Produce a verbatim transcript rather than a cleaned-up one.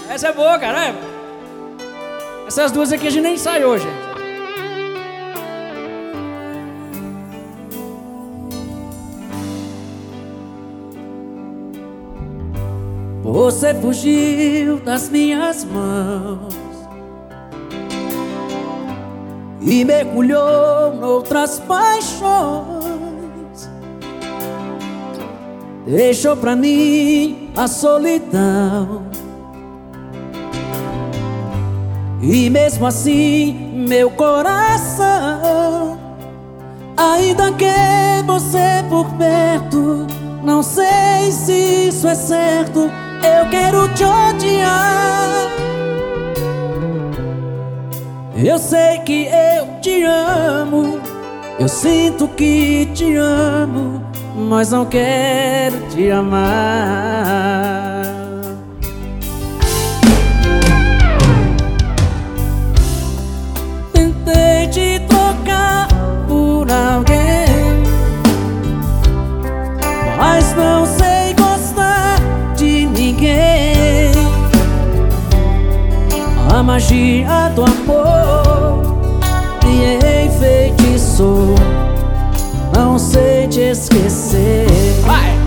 Essa é boa, caramba. Essas duas aqui a gente nem ensaiou, gente. Você fugiu das minhas mãos e mergulhou noutras paixões. Deixou pra mim a solidão. E mesmo assim, meu coração ainda quer você por perto. Não sei se isso é certo, eu quero te odiar. Eu sei que eu te amo, eu sinto que te amo, mas não quero te amar. Tentei te trocar por alguém, mas não sei gostar de ninguém. A magia do amor me enfeitiçou, não sei te esquecer. Vai!